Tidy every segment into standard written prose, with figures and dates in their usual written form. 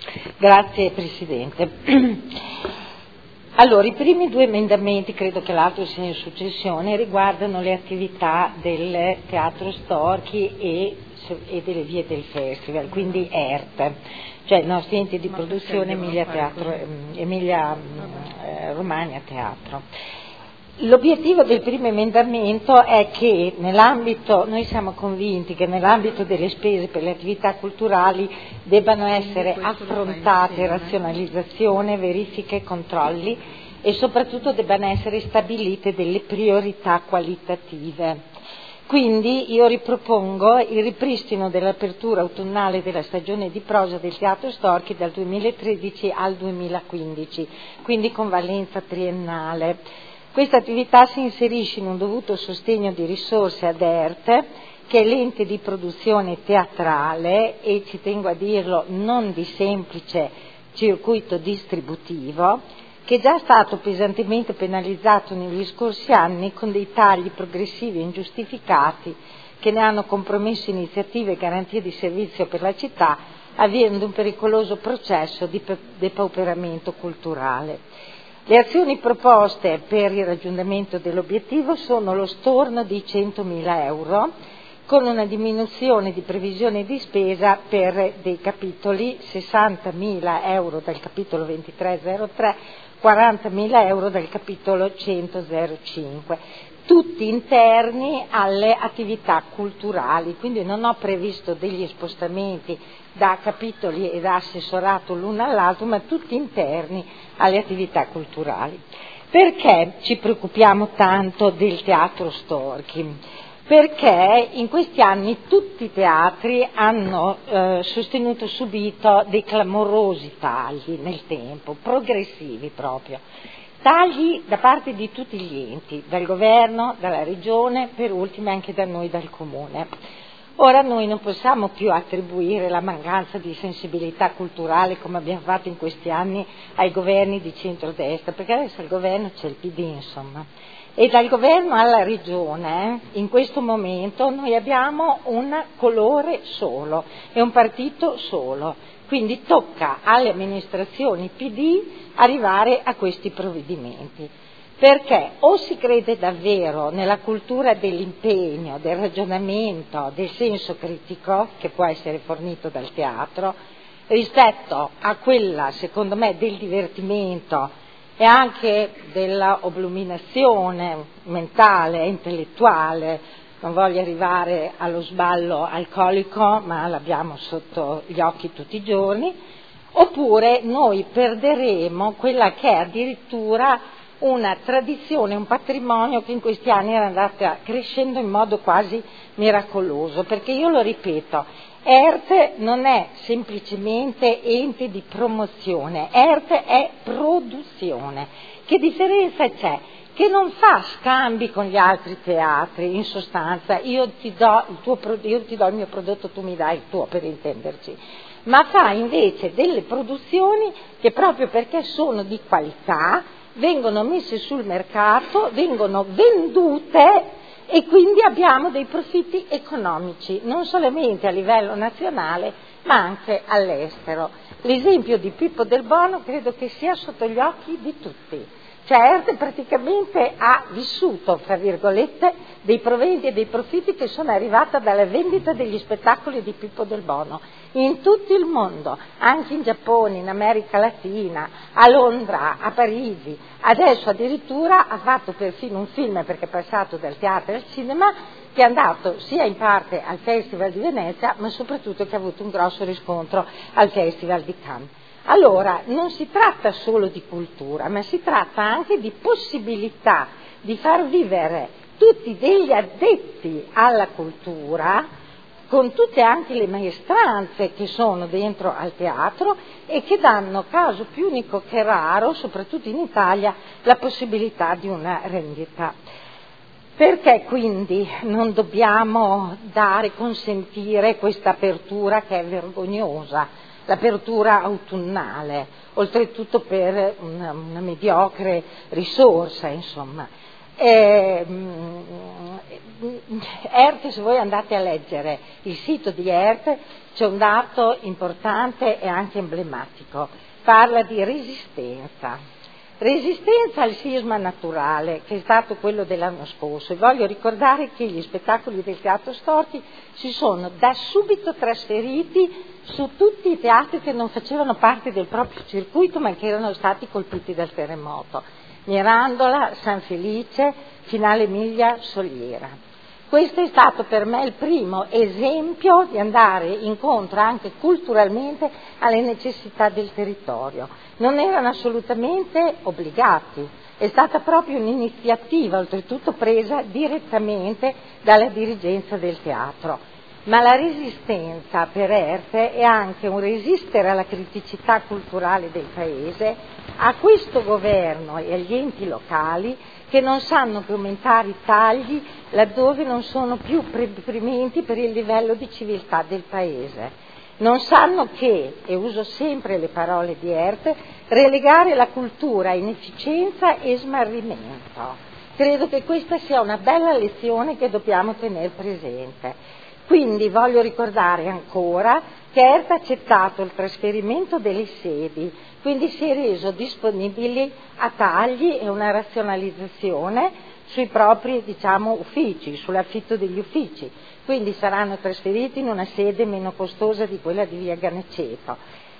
Grazie Presidente. Allora, i primi due emendamenti, credo che l'altro sia in successione, riguardano le attività del Teatro Storchi e delle vie del Festival, quindi ERT, cioè i nostri enti di produzione Emilia Romagna Teatro. L'obiettivo del primo emendamento è che noi siamo convinti che nell'ambito delle spese per le attività culturali debbano essere affrontate razionalizzazione, verifiche e controlli e soprattutto debbano essere stabilite delle priorità qualitative. Quindi io ripropongo il ripristino dell'apertura autunnale della stagione di prosa del Teatro Storchi dal 2013 al 2015, quindi con valenza triennale. Questa attività si inserisce in un dovuto sostegno di risorse ad ERT, che è l'ente di produzione teatrale e, ci tengo a dirlo, non di semplice circuito distributivo, che è già stato pesantemente penalizzato negli scorsi anni con dei tagli progressivi e ingiustificati che ne hanno compromesso iniziative e garanzie di servizio per la città, avviando un pericoloso processo di depauperamento culturale. Le azioni proposte per il raggiungimento dell'obiettivo sono lo storno di 100.000 euro, con una diminuzione di previsione di spesa per dei capitoli 60.000 euro dal capitolo 2303, 40.000 euro dal capitolo 105, tutti interni alle attività culturali, quindi non ho previsto degli spostamenti da capitoli e da assessorato l'uno all'altro, ma tutti interni alle attività culturali. Perché ci preoccupiamo tanto del Teatro Storchi? Perché in questi anni tutti i teatri hanno subito dei clamorosi tagli nel tempo, progressivi proprio. Tagli da parte di tutti gli enti, dal governo, dalla regione, per ultimo anche da noi, dal comune. Ora noi non possiamo più attribuire la mancanza di sensibilità culturale, come abbiamo fatto in questi anni, ai governi di centrodestra, perché adesso al governo c'è il PD, insomma. E dal governo alla regione, in questo momento, noi abbiamo un colore solo e un partito solo. Quindi tocca alle amministrazioni PD arrivare a questi provvedimenti. Perché o si crede davvero nella cultura dell'impegno, del ragionamento, del senso critico che può essere fornito dal teatro, rispetto a quella, secondo me, del divertimento e anche della obluminazione mentale e intellettuale. Non voglio arrivare allo sballo alcolico, ma l'abbiamo sotto gli occhi tutti i giorni, oppure noi perderemo quella che è addirittura una tradizione, un patrimonio che in questi anni era andata crescendo in modo quasi miracoloso, perché io lo ripeto, ERT non è semplicemente ente di promozione, ERT è produzione. Che differenza c'è? Che non fa scambi con gli altri teatri, in sostanza io ti do il mio prodotto, tu mi dai il tuo, per intenderci, ma fa invece delle produzioni che proprio perché sono di qualità vengono messe sul mercato, vengono vendute e quindi abbiamo dei profitti economici, non solamente a livello nazionale ma anche all'estero. L'esempio di Pippo del Bono credo che sia sotto gli occhi di tutti. Cioè ERT praticamente ha vissuto, fra virgolette, dei proventi e dei profitti che sono arrivati dalla vendita degli spettacoli di Pippo del Bono in tutto il mondo, anche in Giappone, in America Latina, a Londra, a Parigi. Adesso addirittura ha fatto perfino un film, perché è passato dal teatro al cinema, che è andato sia in parte al Festival di Venezia, ma soprattutto che ha avuto un grosso riscontro al Festival di Cannes. Allora, non si tratta solo di cultura, ma si tratta anche di possibilità di far vivere tutti degli addetti alla cultura, con tutte anche le maestranze che sono dentro al teatro e che danno, caso più unico che raro, soprattutto in Italia, la possibilità di una rendita. Perché quindi non dobbiamo consentire questa apertura che è vergognosa? L'apertura autunnale, oltretutto per una mediocre risorsa, insomma. ERT, se voi andate a leggere il sito di ERT, c'è un dato importante e anche emblematico, parla di resistenza al sisma naturale, che è stato quello dell'anno scorso, e voglio ricordare che gli spettacoli del Teatro Storti si sono da subito trasferiti su tutti i teatri che non facevano parte del proprio circuito ma che erano stati colpiti dal terremoto: Mirandola, San Felice, Finale Emilia, Soliera. Questo è stato per me il primo esempio di andare incontro anche culturalmente alle necessità del territorio. Non erano assolutamente obbligati, è stata proprio un'iniziativa, oltretutto presa direttamente dalla dirigenza del teatro. Ma la resistenza per ERT è anche un resistere alla criticità culturale del Paese, a questo governo e agli enti locali che non sanno che aumentare i tagli laddove non sono più prementi per il livello di civiltà del Paese. Non sanno che, e uso sempre le parole di ERT, relegare la cultura a inefficienza e smarrimento. Credo che questa sia una bella lezione che dobbiamo tenere presente. Quindi voglio ricordare ancora che ERT ha accettato il trasferimento delle sedi, quindi si è reso disponibile a tagli e una razionalizzazione sui propri, uffici, sull'affitto degli uffici. Quindi saranno trasferiti in una sede meno costosa di quella di via Ganeceto,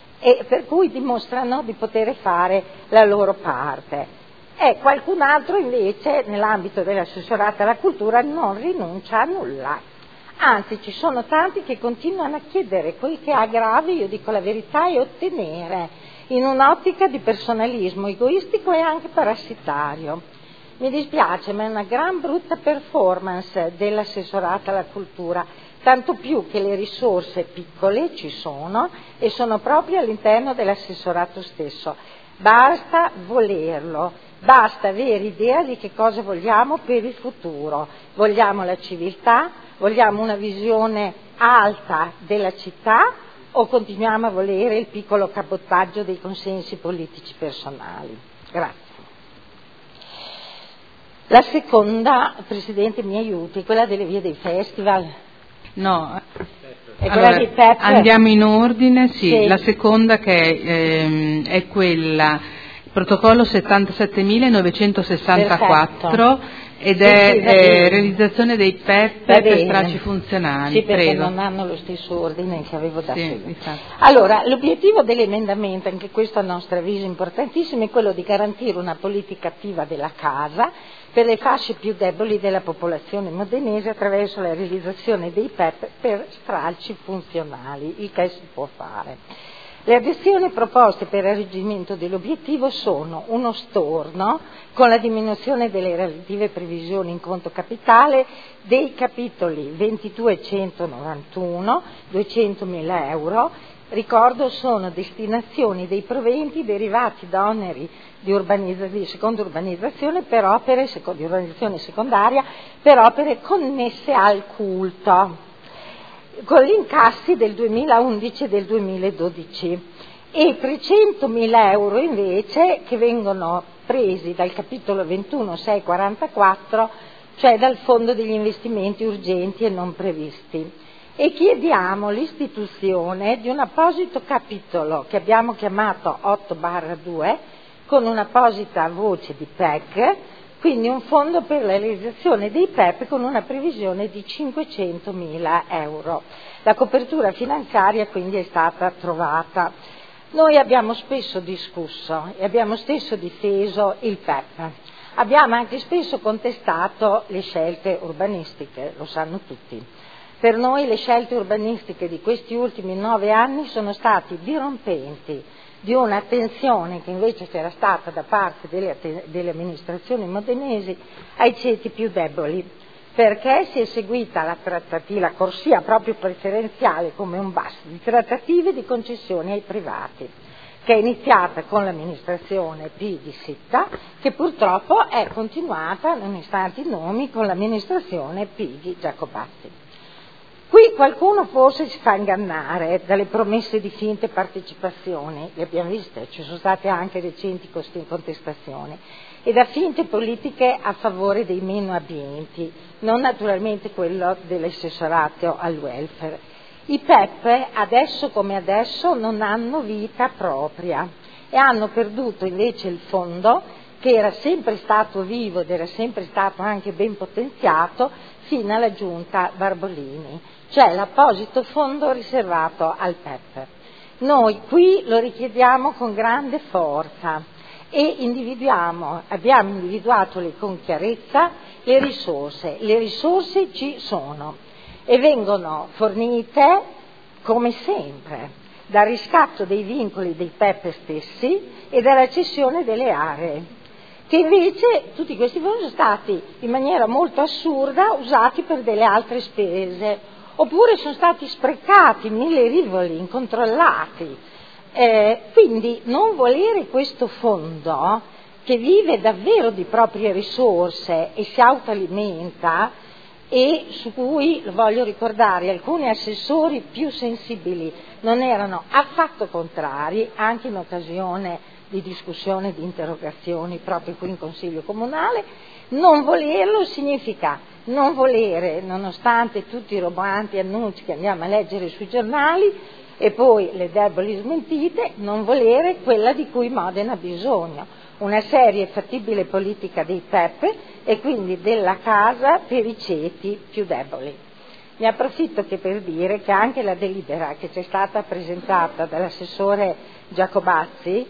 e per cui dimostrano di poter fare la loro parte. Qualcun altro invece nell'ambito dell'assessorato alla cultura non rinuncia a nulla, anzi ci sono tanti che continuano a chiedere quel che ha grave, io dico la verità, e ottenere, in un'ottica di personalismo egoistico e anche parassitario. Mi dispiace, ma è una gran brutta performance dell'assessorato alla cultura, tanto più che le risorse piccole ci sono e sono proprio all'interno dell'assessorato stesso. Basta volerlo, basta avere idea di che cosa vogliamo per il futuro. Vogliamo la civiltà, vogliamo una visione alta della città o continuiamo a volere il piccolo cabotaggio dei consensi politici personali? Grazie. La seconda, Presidente mi aiuti, quella delle vie dei festival. No, è quella allora, di PEP. Andiamo in ordine, sì. Sì. La seconda che è quella, protocollo 77.964. Perfetto. Ed Sì, è realizzazione dei PEP per stralci funzionali. Sì, perché Prego. non hanno lo stesso ordine che avevo dato io. Infatti. Allora, l'obiettivo dell'emendamento, anche questo a nostro avviso importantissimo, è quello di garantire una politica attiva della casa per le fasce più deboli della popolazione modenese attraverso la realizzazione dei PEP per stralci funzionali, il che si può fare. Le adesioni proposte per il raggiungimento dell'obiettivo sono uno storno con la diminuzione delle relative previsioni in conto capitale dei capitoli 2291, 200.000 euro, ricordo sono destinazioni dei proventi derivati da oneri di seconda urbanizzazione per opere, di urbanizzazione secondaria, per opere connesse al culto, con gli incassi del 2011 e del 2012, e 300.000 euro invece che vengono presi dal capitolo 21.644, cioè dal fondo degli investimenti urgenti e non previsti. E chiediamo l'istituzione di un apposito capitolo che abbiamo chiamato 8/2 con un'apposita voce di PEC, quindi un fondo per la realizzazione dei PEP con una previsione di 500.000 euro. La copertura finanziaria quindi è stata trovata. Noi abbiamo spesso discusso e abbiamo spesso difeso il PEP. Abbiamo anche spesso contestato le scelte urbanistiche, lo sanno tutti. Per noi le scelte urbanistiche di questi ultimi 9 anni sono state dirompenti di un'attenzione che invece c'era stata da parte delle amministrazioni modenesi ai ceti più deboli, perché si è seguita la corsia proprio preferenziale come un bus di trattative di concessioni ai privati, che è iniziata con l'amministrazione P di Sitta, che purtroppo è continuata, nonostante i nomi, con l'amministrazione P di Giacobazzi. Qui qualcuno forse si fa ingannare dalle promesse di finte partecipazioni, le abbiamo viste, ci sono state anche recenti contestazioni, e da finte politiche a favore dei meno abbienti, non naturalmente quello dell'assessorato al welfare. I PEP, adesso come adesso, non hanno vita propria e hanno perduto invece il fondo, che era sempre stato vivo ed era sempre stato anche ben potenziato fino alla giunta Barbolini, cioè l'apposito fondo riservato al PEP. Noi qui lo richiediamo con grande forza e abbiamo individuato con chiarezza le risorse ci sono e vengono fornite come sempre dal riscatto dei vincoli dei PEP stessi e dalla cessione delle aree, che invece tutti questi fondi sono stati in maniera molto assurda usati per delle altre spese, oppure sono stati sprecati in mille rivoli incontrollati. Quindi non volere questo fondo, che vive davvero di proprie risorse e si autoalimenta, e su cui, lo voglio ricordare, alcuni assessori più sensibili non erano affatto contrari, anche in occasione di discussione, di interrogazioni proprio qui in Consiglio Comunale. Non volerlo significa non volere, nonostante tutti i roboanti annunci che andiamo a leggere sui giornali e poi le deboli smentite, non volere quella di cui Modena ha bisogno, una seria e fattibile politica dei PEP e quindi della casa per i ceti più deboli. Ne approfitto che per dire che anche la delibera che ci è stata presentata dall'assessore Giacobazzi,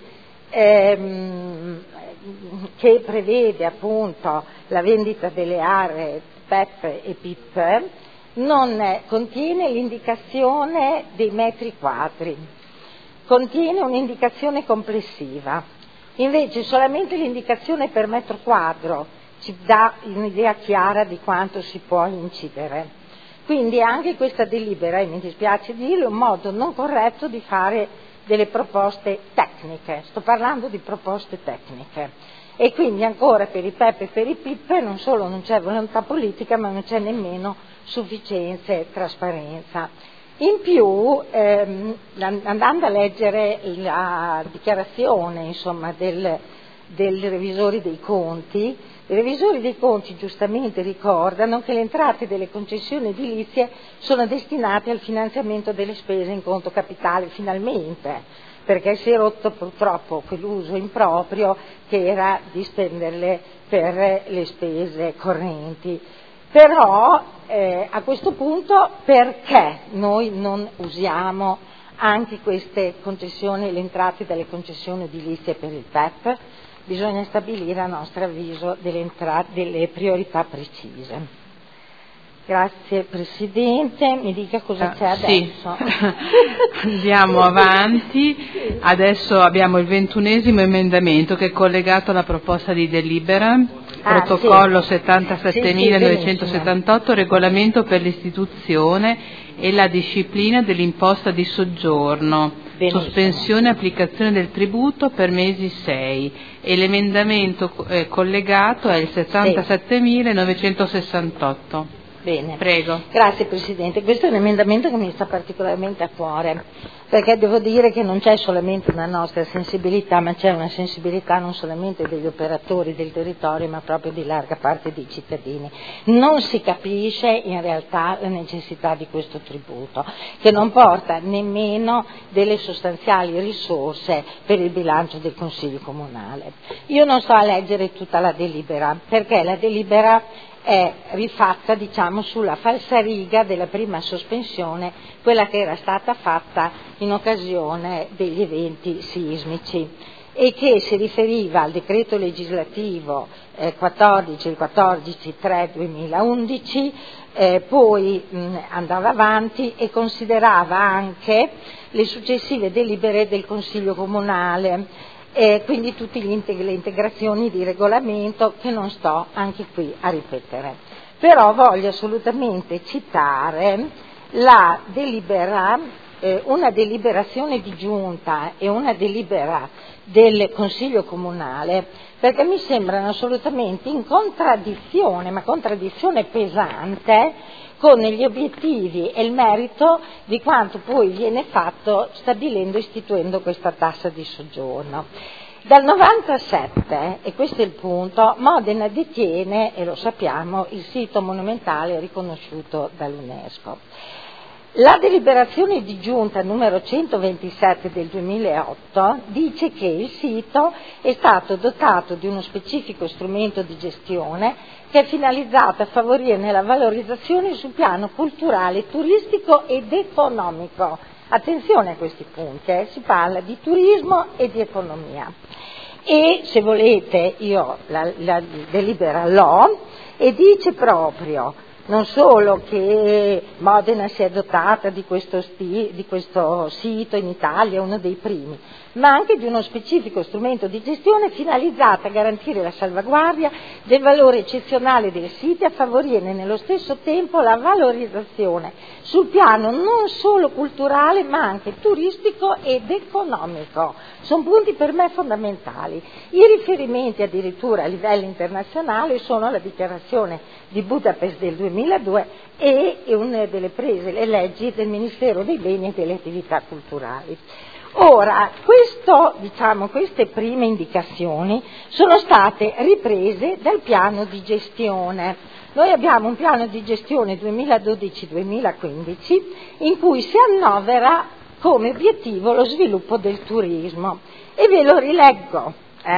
che prevede appunto la vendita delle aree PEP e PIP, non contiene l'indicazione dei metri quadri, contiene un'indicazione complessiva, invece solamente l'indicazione per metro quadro ci dà un'idea chiara di quanto si può incidere. Quindi anche questa delibera, e mi dispiace dirlo, è un modo non corretto di fare delle proposte tecniche, sto parlando di proposte tecniche, e quindi ancora per i PEP e per i PIP non solo non c'è volontà politica, ma non c'è nemmeno sufficienza e trasparenza. In più, andando a leggere la dichiarazione insomma, del revisore dei conti, i revisori dei conti giustamente ricordano che le entrate delle concessioni edilizie sono destinate al finanziamento delle spese in conto capitale, finalmente, perché si è rotto purtroppo quell'uso improprio che era di spenderle per le spese correnti. Però a questo punto perché noi non usiamo anche queste concessioni, le entrate delle concessioni edilizie per il PEP? Bisogna stabilire a nostro avviso delle priorità precise. Grazie Presidente, mi dica cosa c'è adesso. Sì. Andiamo avanti, adesso abbiamo il 21esimo emendamento che è collegato alla proposta di delibera, protocollo sì. 77.978, regolamento per l'istituzione e la disciplina dell'imposta di soggiorno. Benissimo. Sospensione e applicazione del tributo per mesi 6 e l'emendamento collegato è il 77.968. Bene. Prego. Grazie Presidente. Questo è un emendamento che mi sta particolarmente a cuore, perché devo dire che non c'è solamente una nostra sensibilità, ma c'è una sensibilità non solamente degli operatori del territorio, ma proprio di larga parte dei cittadini. Non si capisce in realtà la necessità di questo tributo, che non porta nemmeno delle sostanziali risorse per il bilancio del Consiglio Comunale. Io non sto a leggere tutta la delibera, perché la delibera è rifatta, diciamo, sulla falsariga della prima sospensione, quella che era stata fatta in occasione degli eventi sismici e che si riferiva al decreto legislativo 14/3/2011, poi andava avanti e considerava anche le successive delibere del Consiglio Comunale, quindi tutte le integrazioni di regolamento che non sto anche qui a ripetere. Però voglio assolutamente citare la delibera, una deliberazione di giunta e una delibera del Consiglio Comunale, perché mi sembrano assolutamente in contraddizione, ma contraddizione pesante, con gli obiettivi e il merito di quanto poi viene fatto istituendo questa tassa di soggiorno. Dal 97, e questo è il punto, Modena detiene, e lo sappiamo, il sito monumentale riconosciuto dall'UNESCO. La deliberazione di giunta numero 127 del 2008 dice che il sito è stato dotato di uno specifico strumento di gestione che è finalizzato a favorire la valorizzazione sul piano culturale, turistico ed economico. Attenzione a questi punti, si parla di turismo e di economia. E se volete io la delibera l'ho e dice proprio non solo che Modena si è dotata di questo sito in Italia, uno dei primi, ma anche di uno specifico strumento di gestione finalizzato a garantire la salvaguardia del valore eccezionale del sito e a favorire nello stesso tempo la valorizzazione sul piano non solo culturale ma anche turistico ed economico. Sono punti per me fondamentali. I riferimenti addirittura a livello internazionale sono la dichiarazione di Budapest del 2002 e una delle prese le leggi del Ministero dei Beni e delle Attività Culturali. Ora, queste prime indicazioni sono state riprese dal piano di gestione. Noi abbiamo un piano di gestione 2012-2015 in cui si annovera come obiettivo lo sviluppo del turismo. E ve lo rileggo.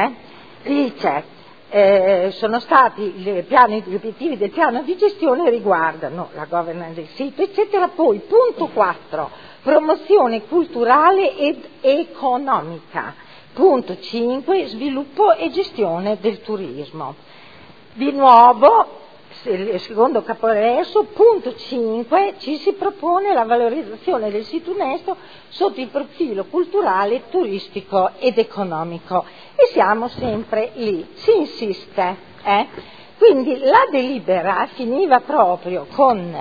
Dice, sono stati gli obiettivi del piano di gestione riguardano la governance del sito, eccetera. Poi, punto 4, promozione culturale ed economica. Punto 5, sviluppo e gestione del turismo. Di nuovo, il secondo capoverso, punto 5, ci si propone la valorizzazione del sito UNESCO sotto il profilo culturale, turistico ed economico. E siamo sempre lì, si insiste. Quindi la delibera finiva proprio con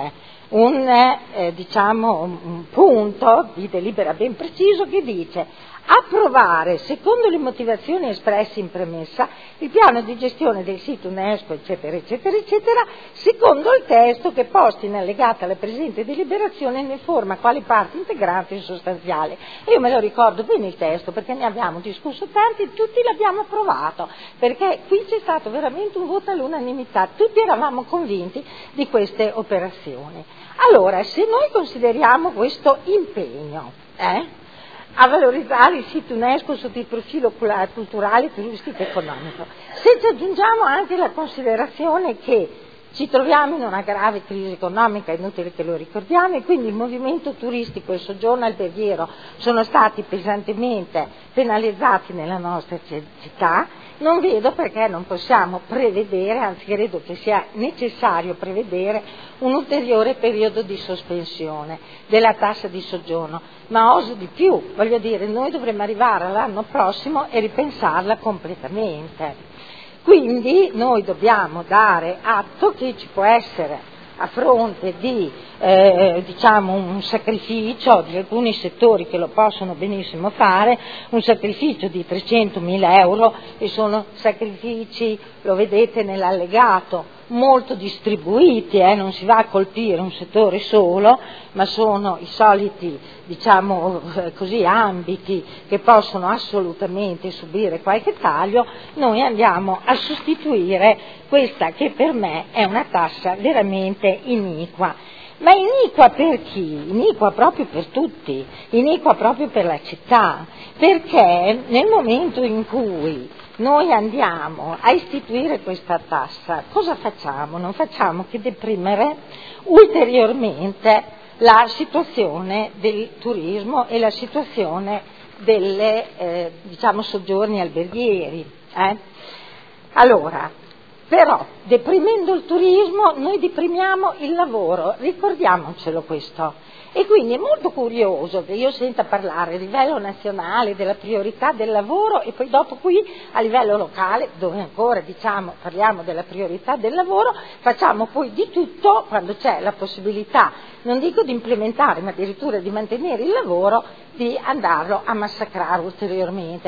un punto di delibera ben preciso che dice approvare, secondo le motivazioni espresse in premessa, il piano di gestione del sito UNESCO, eccetera, eccetera, eccetera, secondo il testo che è posto in allegato alla presente deliberazione ne forma quale parte integrante e sostanziale. E io me lo ricordo bene il testo perché ne abbiamo discusso tanti e tutti l'abbiamo approvato, perché qui c'è stato veramente un voto all'unanimità, tutti eravamo convinti di queste operazioni. Allora, se noi consideriamo questo impegno, a valorizzare il sito UNESCO sotto il profilo culturale, turistico e economico, se ci aggiungiamo anche la considerazione che ci troviamo in una grave crisi economica, è inutile che lo ricordiamo, e quindi il movimento turistico e il soggiorno alberghiero sono stati pesantemente penalizzati nella nostra città, non vedo perché non possiamo prevedere, anzi credo che sia necessario prevedere un ulteriore periodo di sospensione della tassa di soggiorno, ma oso di più, voglio dire, noi dovremmo arrivare all'anno prossimo e ripensarla completamente. Quindi noi dobbiamo dare atto che ci può essere a fronte di un sacrificio di alcuni settori che lo possono benissimo fare, un sacrificio di 300.000 euro e sono sacrifici, lo vedete nell'allegato, molto distribuiti, non si va a colpire un settore solo, ma sono i soliti, ambiti che possono assolutamente subire qualche taglio. Noi andiamo a sostituire questa che per me è una tassa veramente iniqua. Ma iniqua per chi? Iniqua proprio per tutti, iniqua proprio per la città, perché nel momento in cui noi andiamo a istituire questa tassa, cosa facciamo? Non facciamo che deprimere ulteriormente la situazione del turismo e la situazione delle soggiorni alberghieri. Allora, però, deprimendo il turismo, noi deprimiamo il lavoro, ricordiamocelo questo. E quindi è molto curioso che io senta parlare a livello nazionale della priorità del lavoro e poi dopo qui a livello locale, dove ancora parliamo della priorità del lavoro, facciamo poi di tutto quando c'è la possibilità, non dico di implementare, ma addirittura di mantenere il lavoro, di andarlo a massacrare ulteriormente.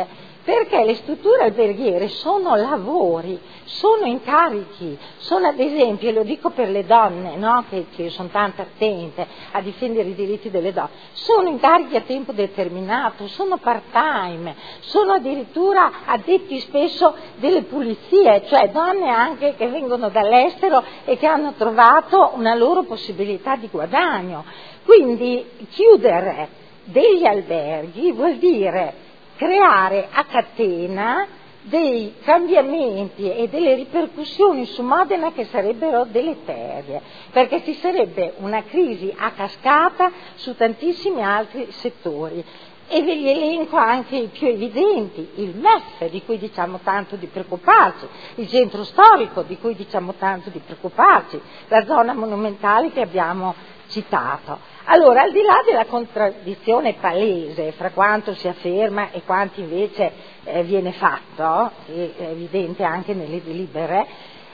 Perché le strutture alberghiere sono lavori, sono incarichi, sono ad esempio, e lo dico per le donne, no? che sono tanto attente a difendere i diritti delle donne, sono incarichi a tempo determinato, sono part-time, sono addirittura addetti spesso delle pulizie, cioè donne anche che vengono dall'estero e che hanno trovato una loro possibilità di guadagno. Quindi chiudere degli alberghi vuol dire creare a catena dei cambiamenti e delle ripercussioni su Modena che sarebbero deleterie, perché ci sarebbe una crisi a cascata su tantissimi altri settori. E ve li elenco anche i più evidenti: il MEF, di cui diciamo tanto di preoccuparci, il centro storico, di cui diciamo tanto di preoccuparci, la zona monumentale che abbiamo citato. Allora, al di là della contraddizione palese fra quanto si afferma e quanto invece viene fatto, che è evidente anche nelle delibere,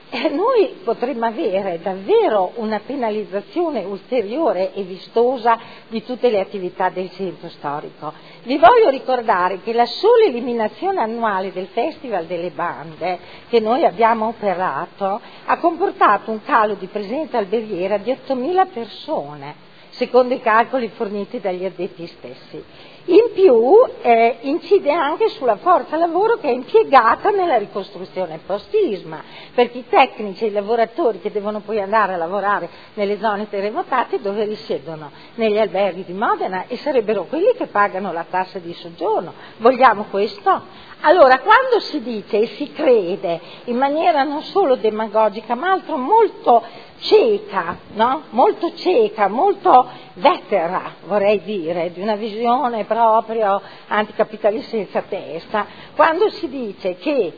noi potremmo avere davvero una penalizzazione ulteriore e vistosa di tutte le attività del centro storico. Vi voglio ricordare che la sola eliminazione annuale del Festival delle Bande che noi abbiamo operato ha comportato un calo di presenza alberghiera di 8.000 persone, secondo i calcoli forniti dagli addetti stessi. In più incide anche sulla forza lavoro che è impiegata nella ricostruzione post-sisma, perché i tecnici e i lavoratori che devono poi andare a lavorare nelle zone terremotate dove risiedono? Negli alberghi di Modena, e sarebbero quelli che pagano la tassa di soggiorno. Vogliamo questo? Allora, quando si dice e si crede in maniera non solo demagogica ma altro molto cieca, no? Molto cieca, molto vetera, vorrei dire, di una visione proprio anticapitalista senza testa, quando si dice che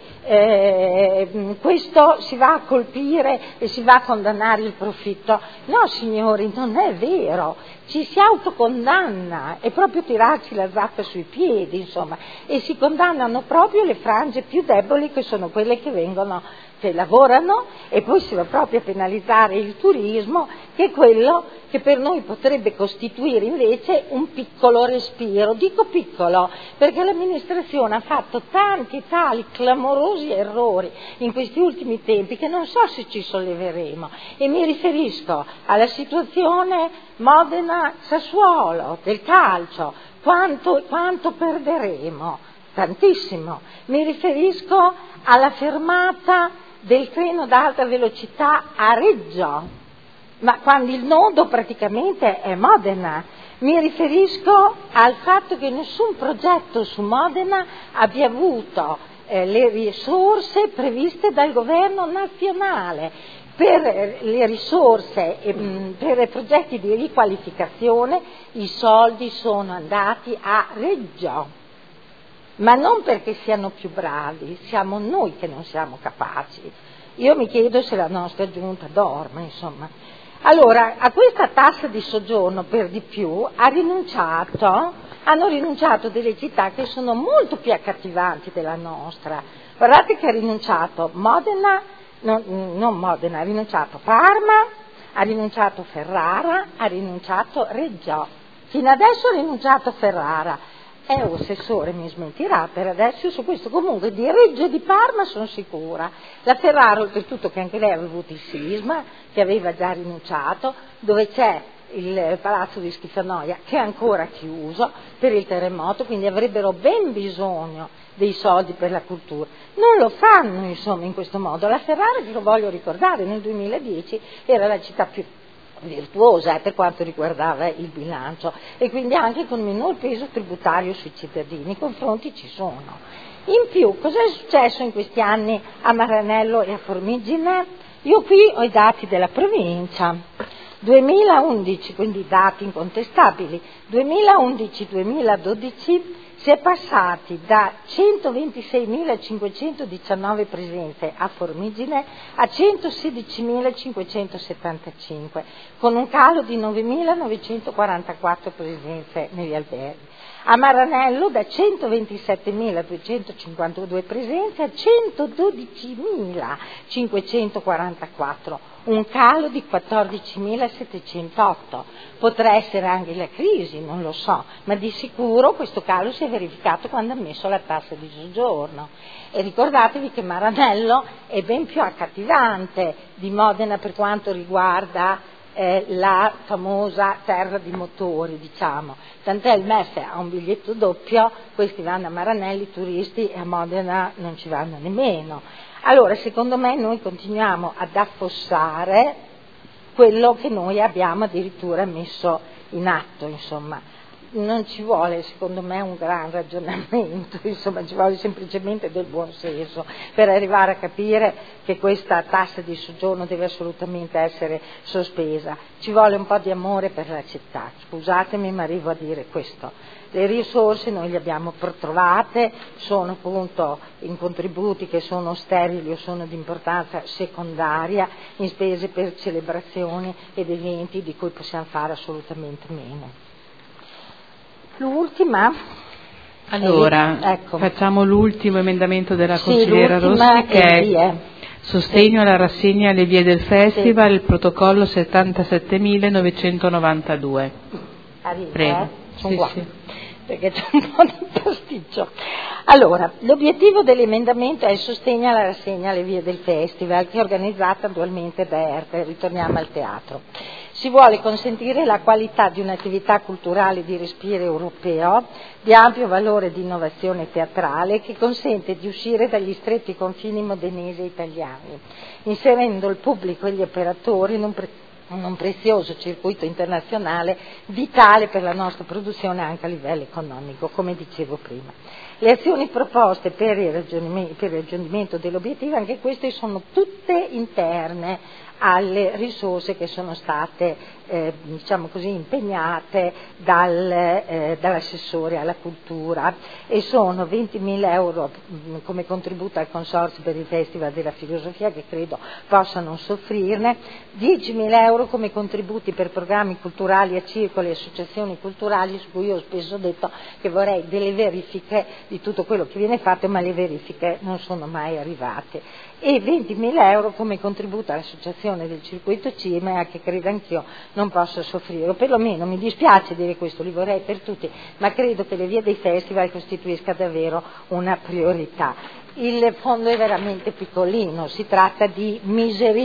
questo si va a colpire e si va a condannare il profitto, no signori, non è vero, ci si autocondanna, è proprio tirarci la zappa sui piedi, insomma, e si condannano proprio le frange più deboli, che sono quelle che lavorano, e poi si va proprio a penalizzare il turismo, che è quello che per noi potrebbe costituire invece un piccolo respiro. Dico piccolo perché l'amministrazione ha fatto tanti tali clamorosi errori in questi ultimi tempi che non so se ci solleveremo, e mi riferisco alla situazione Modena-Sassuolo del calcio, quanto perderemo? Tantissimo. Mi riferisco alla fermata del treno ad alta velocità a Reggio, ma quando il nodo praticamente è Modena. Mi riferisco al fatto che nessun progetto su Modena abbia avuto le risorse previste dal governo nazionale. Per le risorse per i progetti di riqualificazione i soldi sono andati a Reggio. Ma non perché siano più bravi, siamo noi che non siamo capaci. Io mi chiedo se la nostra giunta dorme, insomma. Allora, a questa tassa di soggiorno per di più hanno rinunciato delle città che sono molto più accattivanti della nostra. Guardate che ha rinunciato Modena, non Modena, ha rinunciato Parma, ha rinunciato Ferrara, ha rinunciato Reggio. Fino adesso ha rinunciato Ferrara. Un assessore mi smentirà per adesso su questo, comunque di Reggio e di Parma sono sicura. La Ferrara, oltretutto, che anche lei aveva avuto il sisma, che aveva già rinunciato, dove c'è il palazzo di Schifanoia che è ancora chiuso per il terremoto, quindi avrebbero ben bisogno dei soldi per la cultura. Non lo fanno, insomma, in questo modo. La Ferrara, ve lo voglio ricordare, nel 2010 era la città più virtuosa per quanto riguardava il bilancio, e quindi anche con minor peso tributario sui cittadini. I confronti ci sono. In più, cosa è successo in questi anni a Maranello e a Formigine? Io qui ho i dati della provincia. 2011, quindi dati incontestabili, 2011-2012 si è passati da 126.519 presenze a Formigine a 116.575, con un calo di 9.944 presenze negli alberghi. A Maranello da 127.252 presenze a 112.544, un calo di 14.708. Potrà essere anche la crisi, non lo so, ma di sicuro questo calo si è verificato quando ha messo la tassa di soggiorno. E ricordatevi che Maranello è ben più accattivante di Modena per quanto riguarda la famosa terra di motori, diciamo. Tant'è il MEF ha un biglietto doppio, questi vanno a Maranello, i turisti, e a Modena non ci vanno nemmeno. Allora, secondo me noi continuiamo ad affossare quello che noi abbiamo addirittura messo in atto, insomma. Non ci vuole, secondo me, un gran ragionamento, insomma, ci vuole semplicemente del buon senso per arrivare a capire che questa tassa di soggiorno deve assolutamente essere sospesa. Ci vuole un po' di amore per la città, scusatemi, ma arrivo a dire questo. Le risorse noi le abbiamo trovate, sono appunto in contributi che sono sterili o sono di importanza secondaria, in spese per celebrazioni ed eventi di cui possiamo fare assolutamente meno. L'ultima. Allora, ecco. Facciamo l'ultimo emendamento della consigliera Rossi, che è sostegno alla rassegna alle vie del festival, il protocollo 77.992. Arriva, Prego. Sono qua. Sì. Perché c'è un po' di pasticcio. Allora, l'obiettivo dell'emendamento è il sostegno alla rassegna alle vie del festival, che è organizzata attualmente da ERTE, ritorniamo al teatro. Si vuole consentire la qualità di un'attività culturale di respiro europeo, di ampio valore di innovazione teatrale, che consente di uscire dagli stretti confini modenesi e italiani, inserendo il pubblico e gli operatori in un prezioso circuito internazionale vitale per la nostra produzione anche a livello economico, come dicevo prima. Le azioni proposte per il raggiungimento dell'obiettivo, anche queste sono tutte interne alle risorse che sono state diciamo così impegnate dall'assessore alla cultura, e sono 20.000 euro come contributo al consorzio per il Festival della Filosofia, che credo possa non soffrirne, 10.000 euro come contributi per programmi culturali a circoli e associazioni culturali, su cui io ho spesso detto che vorrei delle verifiche di tutto quello che viene fatto, ma le verifiche non sono mai arrivate, e 20.000 euro come contributo all'associazione del circuito cinema, che credo anch'io non possa soffrire, o perlomeno mi dispiace dire questo, li vorrei per tutti, ma credo che le vie dei festival costituisca davvero una priorità. Il fondo è veramente piccolino, si tratta di miseri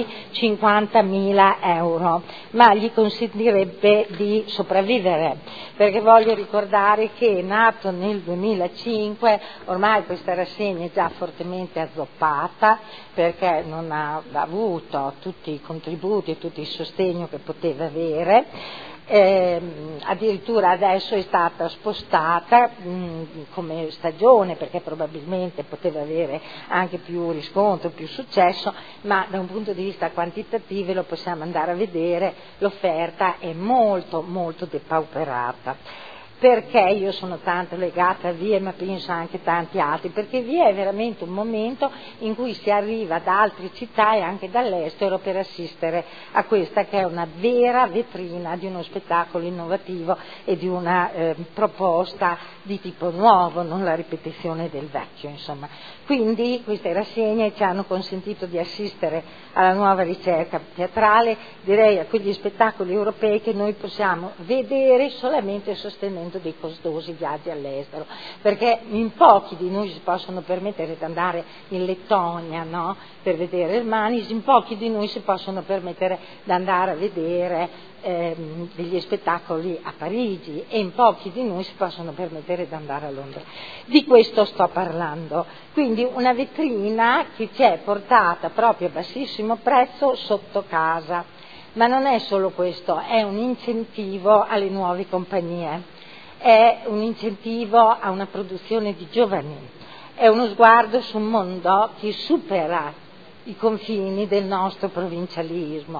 50.000 euro, ma gli consentirebbe di sopravvivere, perché voglio ricordare che è nato nel 2005, ormai questa rassegna è già fortemente azzoppata, perché non ha avuto tutti i contributi e tutto il sostegno che poteva avere. Addirittura adesso è stata spostata come stagione, perché probabilmente poteva avere anche più riscontro, più successo, ma da un punto di vista quantitativo, lo possiamo andare a vedere, l'offerta è molto molto depauperata. Perché io sono tanto legata a Vie, ma penso anche tanti altri? Perché Vie è veramente un momento in cui si arriva da altre città e anche dall'estero per assistere a questa che è una vera vetrina di uno spettacolo innovativo e di una proposta di tipo nuovo, non la ripetizione del vecchio, insomma. Quindi queste rassegne ci hanno consentito di assistere alla nuova ricerca teatrale, direi a quegli spettacoli europei che noi possiamo vedere solamente sostenendo dei costosi viaggi all'estero, perché in pochi di noi si possono permettere di andare in Lettonia, no? Per vedere il Manis, in pochi di noi si possono permettere di andare a vedere degli spettacoli a Parigi, e in pochi di noi si possono permettere di andare a Londra. Di questo sto parlando. Quindi una vetrina che ci è portata proprio a bassissimo prezzo sotto casa. Ma non è solo questo, è un incentivo alle nuove compagnie, è un incentivo a una produzione di giovani, è uno sguardo su un mondo che supera i confini del nostro provincialismo.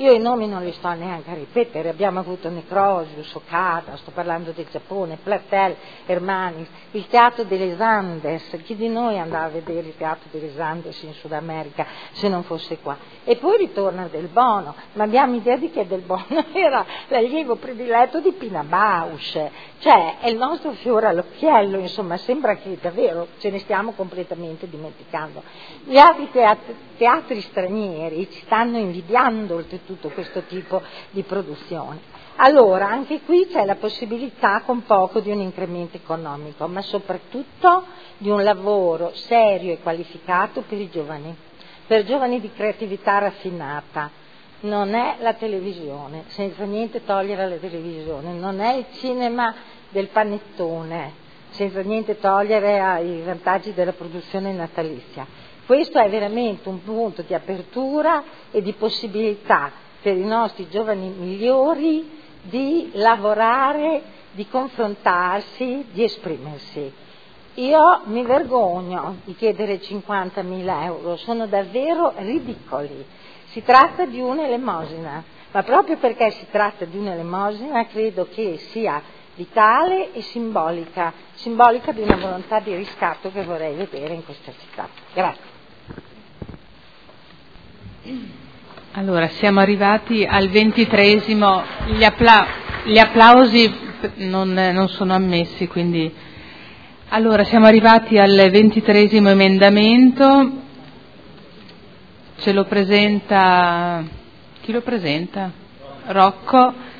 Io i nomi non li sto neanche a ripetere, abbiamo avuto Necrosius, Okada, sto parlando del Giappone, Platel, Hermanis, il teatro delle Andes, chi di noi andava a vedere il teatro delle Andes in Sud America se non fosse qua? E poi ritorna Del Bono, ma abbiamo idea di che Del Bono era l'allievo prediletto di Pina Bausch, cioè è il nostro fiore all'occhiello, insomma sembra che davvero ce ne stiamo completamente dimenticando. Gli altri teatri stranieri ci stanno invidiando oltretutto questo tipo di produzione. Allora anche qui c'è la possibilità con poco di un incremento economico, ma soprattutto di un lavoro serio e qualificato per i giovani, per giovani di creatività raffinata. Non è la televisione, senza niente togliere alla televisione, non è il cinema del panettone, senza niente togliere ai vantaggi della produzione natalizia. Questo è veramente un punto di apertura e di possibilità per i nostri giovani migliori di lavorare, di confrontarsi, di esprimersi. Io mi vergogno di chiedere 50.000 euro, sono davvero ridicoli. Si tratta di un'elemosina, ma proprio perché si tratta di un'elemosina credo che sia vitale e simbolica di una volontà di riscatto che vorrei vedere in questa città. Grazie. Allora, siamo arrivati al 23esimo, gli applausi non sono ammessi, quindi... Allora, siamo arrivati al 23esimo emendamento, ce lo presenta, chi lo presenta? Rocco.